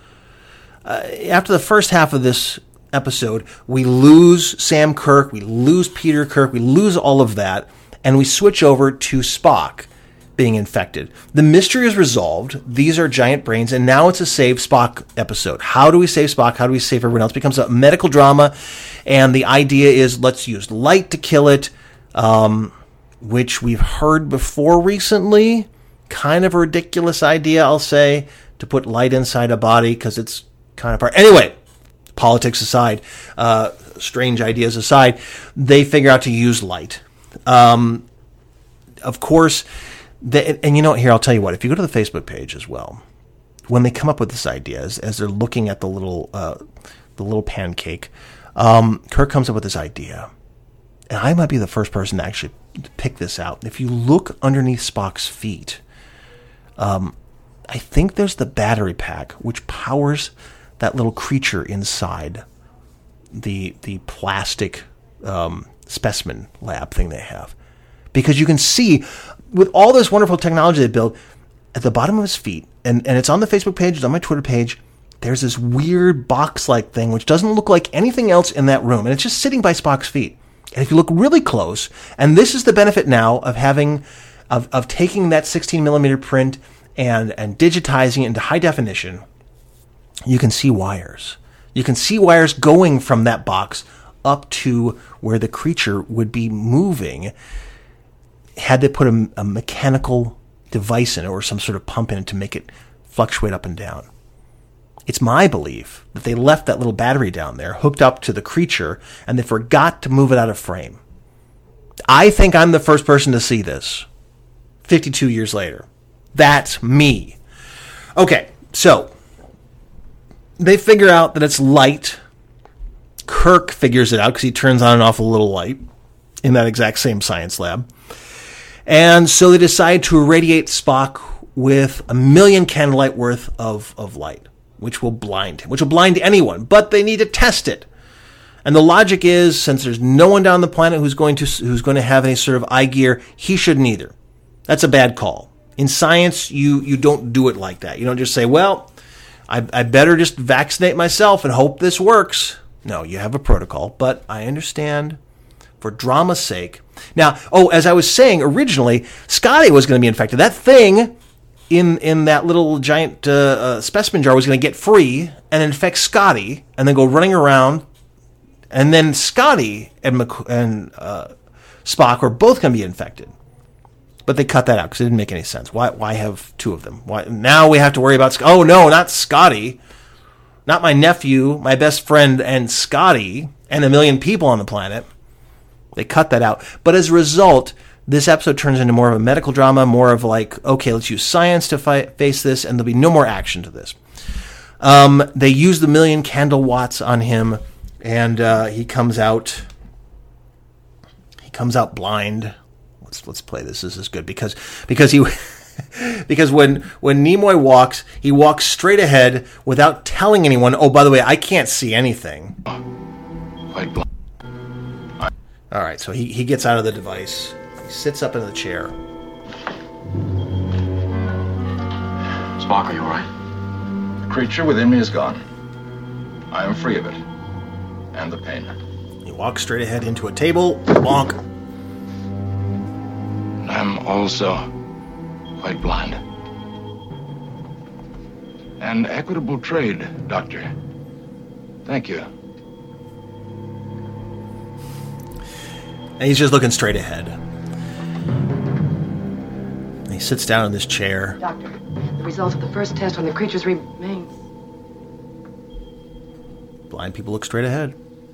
Uh, after the first half of this episode, we lose Sam Kirk, we lose Peter Kirk, we lose all of that, and we switch over to Spock being infected. The mystery is resolved. These are giant brains, and now it's a Save Spock episode. How do we save Spock? How do we save everyone else? It becomes a medical drama, and the idea is let's use light to kill it. Um... which we've heard before recently. Kind of a ridiculous idea, I'll say, to put light inside a body, because it's kind of part. Anyway, politics aside, uh, strange ideas aside, they figure out to use light. Um, of course, they, and you know what, here, I'll tell you what, if you go to the Facebook page as well, when they come up with this idea, as, as they're looking at the little, uh, the little pancake, um, Kirk comes up with this idea. And I might be the first person to actually pick this out. If you look underneath Spock's feet, um, I think there's the battery pack, which powers that little creature inside the the plastic um, specimen lab thing they have. Because you can see, with all this wonderful technology they built, at the bottom of his feet, and, and it's on the Facebook page, it's on my Twitter page, there's this weird box-like thing which doesn't look like anything else in that room, and it's just sitting by Spock's feet. And if you look really close, and this is the benefit now of having, of, of taking that sixteen millimeter print and, and digitizing it into high definition, you can see wires. You can see wires going from that box up to where the creature would be moving had they put a, a mechanical device in it or some sort of pump in it to make it fluctuate up and down. It's my belief that they left that little battery down there hooked up to the creature and they forgot to move it out of frame. I think I'm the first person to see this fifty-two years later. That's me. Okay, so they figure out that it's light. Kirk figures it out because he turns on and off a little light in that exact same science lab. And so they decide to irradiate Spock with a million candlelight worth of, of light, which will blind him, which will blind anyone, but they need to test it. And the logic is, since there's no one down the planet who's going to who's going to have any sort of eye gear, he shouldn't either. That's a bad call. In science, you you don't do it like that. You don't just say, well, I, I better just vaccinate myself and hope this works. No, you have a protocol, but I understand for drama's sake. Now, oh, as I was saying originally, Scotty was going to be infected. That thing in in that little giant uh, uh, specimen jar was going to get free and infect Scotty, and then go running around, and then Scotty and Mc- and uh, Spock were both going to be infected. But they cut that out because it didn't make any sense. Why why have two of them? Why now we have to worry about? Oh no, not Scotty, not my nephew, my best friend, and Scotty, and a million people on the planet. They cut that out. But as a result, this episode turns into more of a medical drama, more of like, okay, let's use science to fight, face this, and there'll be no more action to this. Um, they use the million candle watts on him, and uh, he comes out. He comes out blind. Let's let's play this. This is good because because he because when when Nimoy walks, he walks straight ahead without telling anyone. Oh, by the way, I can't see anything. Quite blind. All right, so he, he gets out of the device. He sits up in the chair. Spock, are you all right? The creature within me is gone. I am free of it. And the pain. He walks straight ahead into a table. Bonk. I'm also quite blind. And equitable trade, Doctor. Thank you. And he's just looking straight ahead. And he sits down in this chair. Doctor, the results of the first test on the creature's remains. Blind people look straight ahead.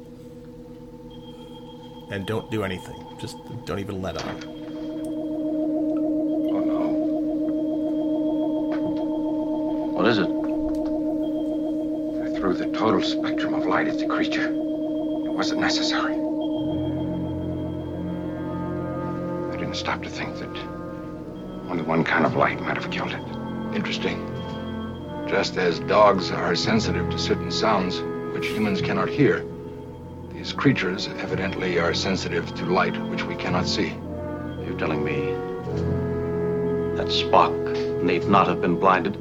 And don't do anything. Just don't even let on. Oh, no. What is it? I threw the total spectrum of light at the creature. It wasn't necessary. I didn't stop to think that only one kind of light might have killed it. Interesting. Just as dogs are sensitive to certain sounds which humans cannot hear, these creatures evidently are sensitive to light which we cannot see. You're telling me that Spock need not have been blinded?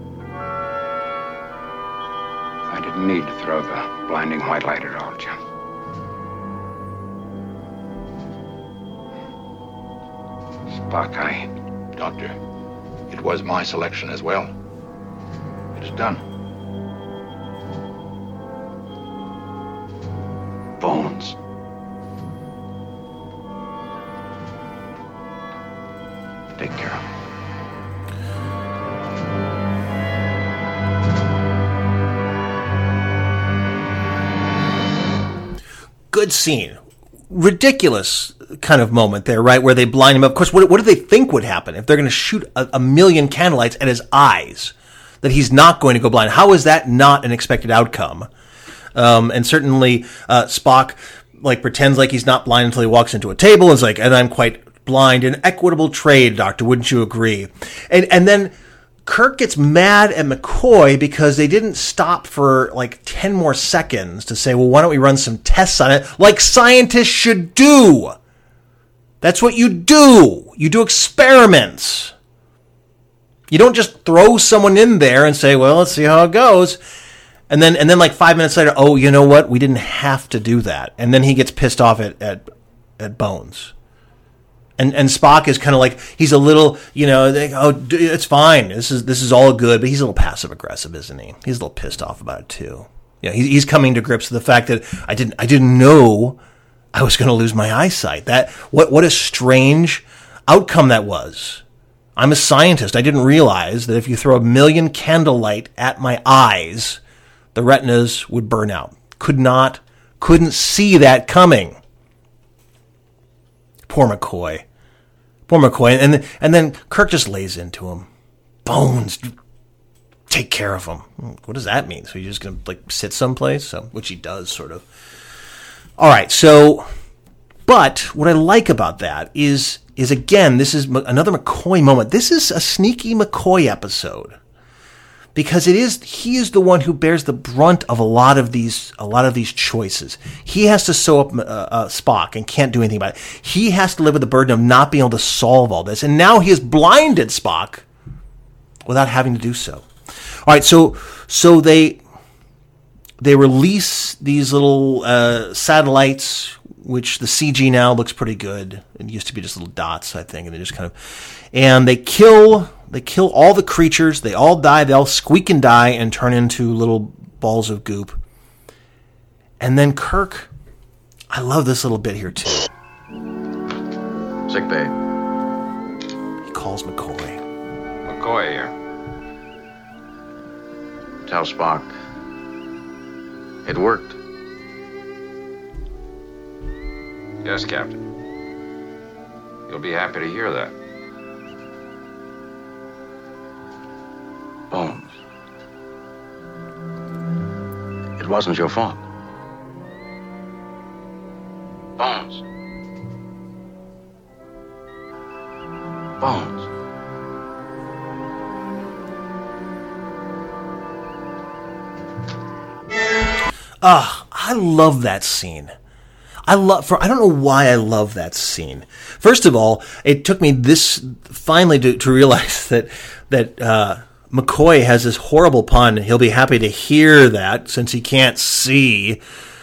I didn't need to throw the blinding white light at all, Jim. Spock, I... Doctor, it was my selection as well. It is done. Bones. Take care of him. Good scene. Ridiculous kind of moment there, right? Where they blind him up. Of course, what, what do they think would happen if they're going to shoot a, a million candlelights at his eyes? That he's not going to go blind. How is that not an expected outcome? Um, and certainly, uh, Spock, like, pretends like he's not blind until he walks into a table and is like, and I'm quite blind. An equitable trade, Doctor, wouldn't you agree? And, and then Kirk gets mad at McCoy because they didn't stop for like ten more seconds to say, well, why don't we run some tests on it like scientists should do? That's what you do. You do experiments. You don't just throw someone in there and say, well, let's see how it goes. And then, and then like five minutes later, oh, you know what? We didn't have to do that. And then he gets pissed off at, at, at Bones. And and Spock is kind of like, he's a little, you know, they, oh, it's fine. This is this is all good. But he's a little passive aggressive, isn't he? He's a little pissed off about it too. Yeah, he's he's coming to grips with the fact that I didn't I didn't know I was going to lose my eyesight. That what what a strange outcome that was. I'm a scientist. I didn't realize that if you throw a million candlelight at my eyes, the retinas would burn out. Could not, couldn't see that coming. Poor McCoy. Poor McCoy. And then, and then Kirk just lays into him. Bones, take care of him. What does that mean? So he's just going to like sit someplace? So, which he does, sort of. All right, so, but what I like about that is, is again, this is another McCoy moment. This is a sneaky McCoy episode. Because it is, he is the one who bears the brunt of a lot of these, a lot of these choices. He has to sew up uh, uh, Spock and can't do anything about it. He has to live with the burden of not being able to solve all this, and now he has blinded Spock without having to do so. All right, so so they they release these little uh, satellites which the C G now looks pretty good. It used to be just little dots, I think, and they just kind of, and they kill, they kill all the creatures. They all die. They all squeak and die and turn into little balls of goop. And then Kirk, I love this little bit here too. Sick bay. He calls McCoy. McCoy here. Tell Spock. It worked. Yes, Captain. You'll be happy to hear that. Bones. It wasn't your fault. Bones. Bones. Ah, I love that scene. I love for I don't know why I love that scene. First of all, it took me this finally to, to realize that that uh, McCoy has this horrible pun. He'll be happy to hear that since he can't see.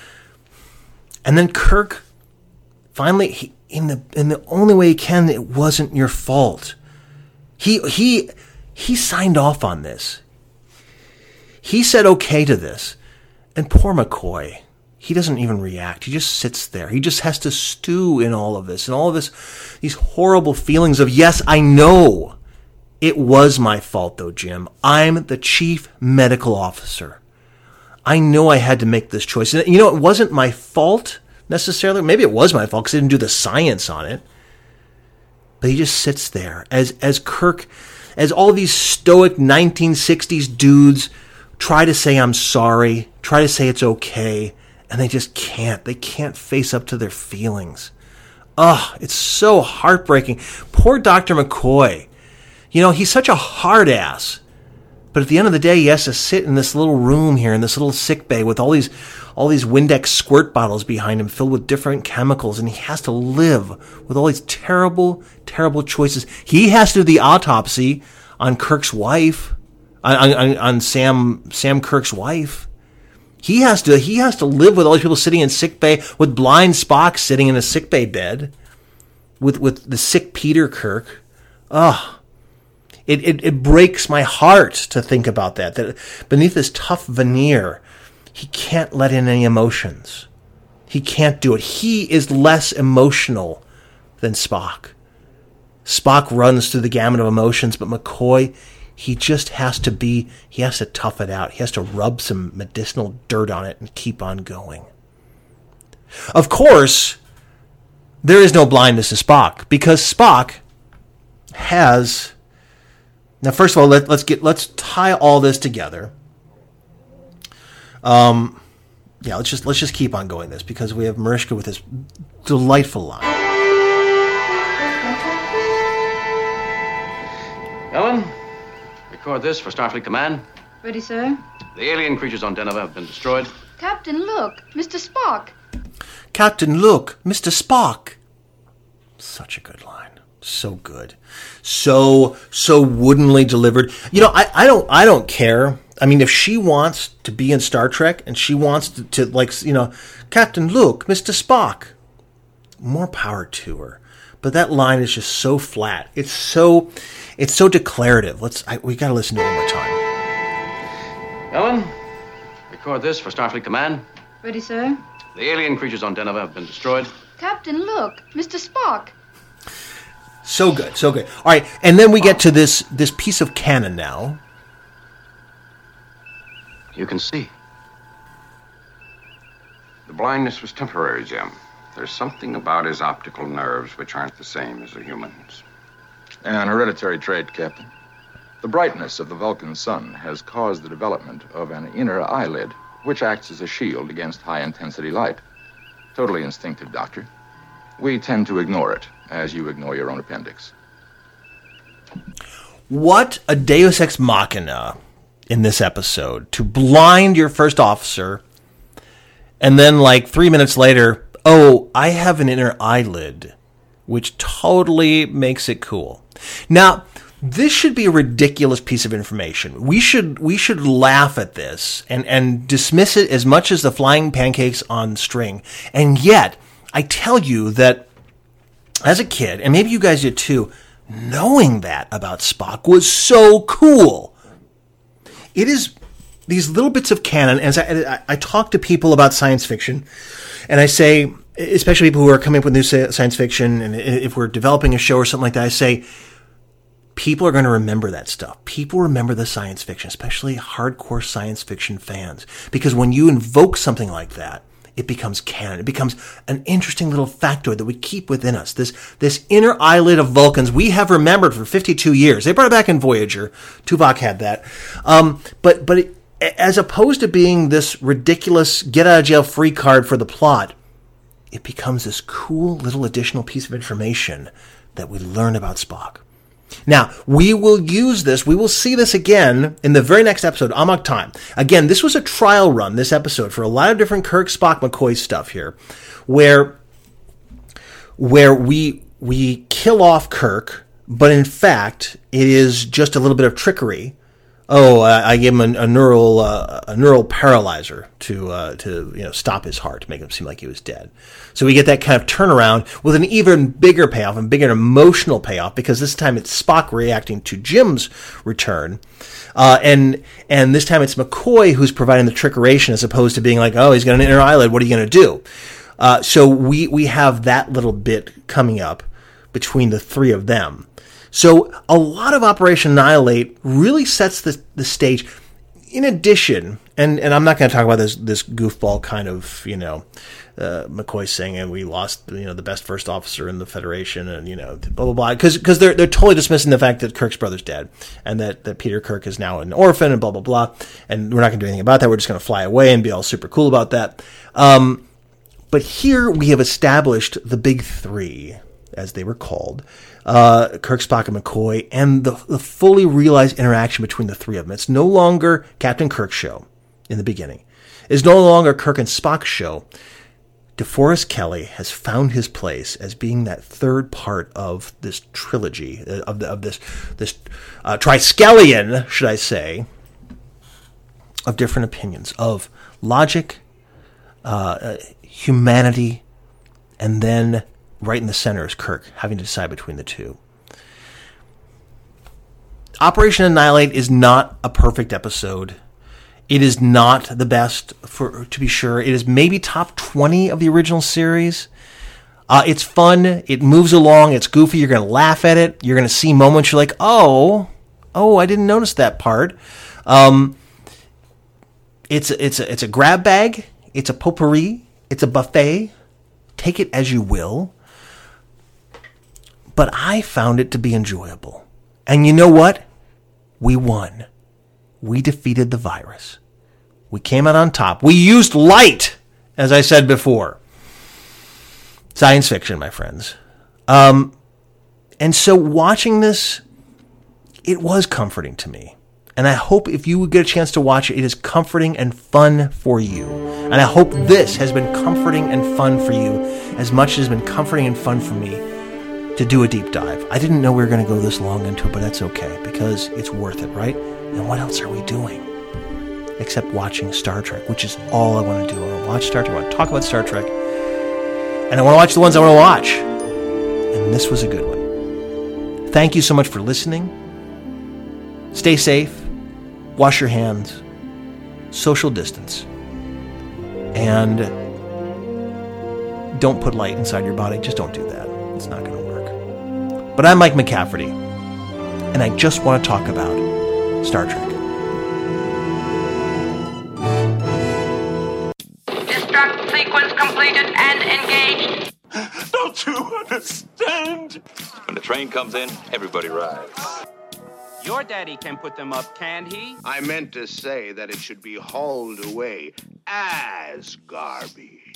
And then Kirk finally, he, in the in the only way he can, it wasn't your fault. He he he signed off on this. He said okay to this. And poor McCoy, he doesn't even react. He just sits there. He just has to stew in all of this and all of this, these horrible feelings of, yes, I know it was my fault though, Jim. I'm the chief medical officer. I know I had to make this choice. And you know, it wasn't my fault necessarily. Maybe it was my fault because I didn't do the science on it. But he just sits there as, as Kirk, as all these stoic nineteen sixties dudes try to say I'm sorry, try to say it's okay, and they just can't. They can't face up to their feelings. Ugh, it's so heartbreaking. Poor Doctor McCoy. You know, he's such a hard ass. But at the end of the day, he has to sit in this little room here, in this little sick bay with all these all these Windex squirt bottles behind him filled with different chemicals, and he has to live with all these terrible, terrible choices. He has to do the autopsy on Kirk's wife. On, on, on Sam Sam Kirk's wife. He has to he has to live with all these people sitting in sickbay, with blind Spock sitting in a sickbay bed, with with the sick Peter Kirk. Ugh. It, it it breaks my heart to think about that. That beneath this tough veneer, he can't let in any emotions. He can't do it. He is less emotional than Spock. Spock runs through the gamut of emotions, but McCoy, he just has to be, he has to tough it out. He has to rub some medicinal dirt on it and keep on going. Of course, there is no blindness to Spock, because Spock has, now first of all, let, let's get, let's tie all this together. Um, yeah, let's just, let's just keep on going this, because we have Mariska with this delightful line. Ellen? Record this for Starfleet Command. Ready, sir? The alien creatures on Deneva have been destroyed. Captain, look. Mister Spock. Captain, look. Mister Spock. Such a good line. So good. So, so woodenly delivered. You know, I, I don't, I don't care. I mean, if she wants to be in Star Trek and she wants to, to like, you know, Captain, look, Mister Spock. More power to her. But that line is just so flat. It's so, it's so declarative. Let's, I, we got to listen to it one more time. Ellen, record this for Starfleet Command. Ready, sir? The alien creatures on Deneva have been destroyed. Captain, look. Mister Spock. So good, so good. All right, and then we get to this this piece of canon now. You can see. The blindness was temporary, Jim. There's something about his optical nerves which aren't the same as a human's. An hereditary trait, Captain. The brightness of the Vulcan sun has caused the development of an inner eyelid, which acts as a shield against high-intensity light. Totally instinctive, Doctor. We tend to ignore it, as you ignore your own appendix. What a deus ex machina in this episode. To blind your first officer, and then like three minutes later, oh, I have an inner eyelid, which totally makes it cool. Now, this should be a ridiculous piece of information. We should we should laugh at this and, and dismiss it as much as the flying pancakes on string. And yet, I tell you that as a kid, and maybe you guys did too, knowing that about Spock was so cool. It is these little bits of canon, as I, I, I talk to people about science fiction, and I say, especially people who are coming up with new science fiction, and if we're developing a show or something like that, I say, people are going to remember that stuff. People remember the science fiction, especially hardcore science fiction fans, because when you invoke something like that, it becomes canon. It becomes an interesting little factoid that we keep within us. This this inner eyelid of Vulcans we have remembered for fifty-two years. They brought it back in Voyager. Tuvok had that. Um, but but it, as opposed to being this ridiculous get-out-of-jail-free card for the plot, it becomes this cool little additional piece of information that we learn about Spock. Now, we will use this, we will see this again in the very next episode, Amok Time. Again, this was a trial run, this episode, for a lot of different Kirk, Spock, McCoy stuff here, where where we we kill off Kirk, but in fact, it is just a little bit of trickery. Oh, I, I gave him a, a neural uh, a neural paralyzer to uh, to you know stop his heart, to make him seem like he was dead. So we get that kind of turnaround with an even bigger payoff and bigger emotional payoff, because this time it's Spock reacting to Jim's return, uh, and and this time it's McCoy who's providing the trickeration as opposed to being like, oh, he's got an inner eyelid, what are you going to do? Uh, so we we have that little bit coming up between the three of them. So a lot of Operation Annihilate really sets the, the stage. In addition, and, and I'm not going to talk about this this goofball kind of, you know, uh, McCoy saying, and we lost, you know, the best first officer in the Federation, and, you know, blah, blah, blah. Because because they're, they're totally dismissing the fact that Kirk's brother's dead, and that, that Peter Kirk is now an orphan, and blah, blah, blah. And we're not going to do anything about that. We're just going to fly away and be all super cool about that. Um, but here we have established the big three, as they were called. Uh, Kirk, Spock, and McCoy, and the, the fully realized interaction between the three of them. It's no longer Captain Kirk's show in the beginning. It's no longer Kirk and Spock's show. DeForest Kelley has found his place as being that third part of this trilogy, of, the, of this this uh, triskelion, should I say, of different opinions, of logic, uh, humanity, and then right in the center is Kirk, having to decide between the two. Operation Annihilate is not a perfect episode. It is not the best, for to be sure. It is maybe top twenty of the original series. Uh, it's fun. It moves along. It's goofy. You're going to laugh at it. You're going to see moments you're like, oh, oh, I didn't notice that part. Um, it's, it's, a, it's a grab bag. It's a potpourri. It's a buffet. Take it as you will. But I found it to be enjoyable. And you know what? We won. We defeated the virus. We came out on top. We used light, as I said before. Science fiction, my friends. Um, and so watching this, it was comforting to me. And I hope if you would get a chance to watch it, it is comforting and fun for you. And I hope this has been comforting and fun for you as much as it has been comforting and fun for me to do a deep dive. I didn't know we were going to go this long into it, but that's okay, because it's worth it, right? And what else are we doing except watching Star Trek, which is all I want to do. I want to watch Star Trek, I want to talk about Star Trek, and I want to watch the ones I want to watch. And this was a good one. Thank you so much for listening. Stay safe, wash your hands, social distance, and don't put light inside your body. Just don't do that. It's not going to work. But I'm Mike McCafferty, and I just want to talk about Star Trek. Destruct sequence completed and engaged. Don't you understand? When the train comes in, everybody rides. Your daddy can put them up, can't he? I meant to say that it should be hauled away as garbage.